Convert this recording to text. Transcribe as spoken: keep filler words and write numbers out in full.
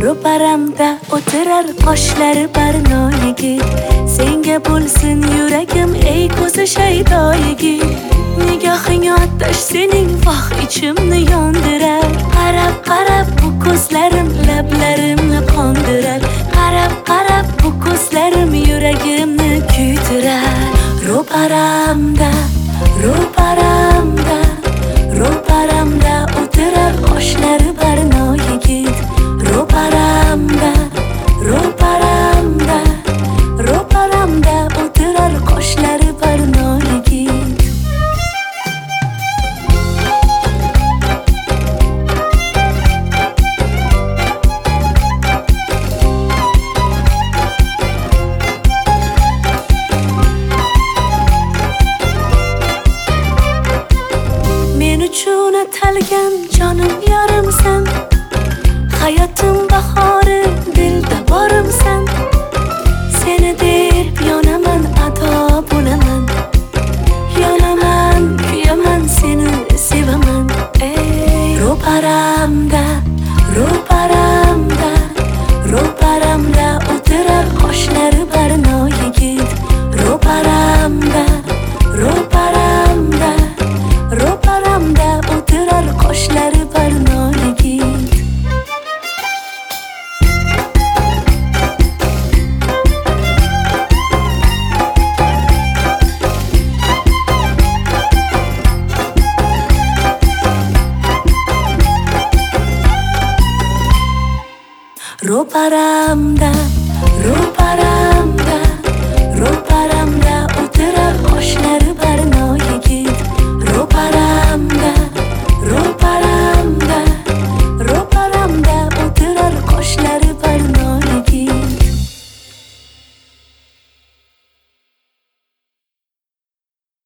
ro'paramda o'tirar qoshlari barnoyigi. Senga bo'lsin yuragim ey ko'zi shaydo yigit. Nigohing otash sening voh ichimni yondirar. Qarab qarab bu ko'zlarim lablarimni qondirar. Qarab qarab bu ko'zlarim yuragimni kuydirar. Ro'paramda ro'paramda ro'paramda o'tirar qoshlari barnoyigit. Ro'paramda ro'paramda ro'paramda o'tirar qoshlari barnoyigit. Men uchun atalgan jonim yorimsan. Hayotim bahori dilda borimsan. Seni deb yonaman ado bo'laman. Yonaman kuyaman seni sevaman. Ey ro'paramda ro'paramda ro'paramda o'tirar qoshlari barnoyigit. Ro'paramda ro'paramda ro'paramda o'tirar qoshlari barnoyigit. Ro'paramda ro'paramda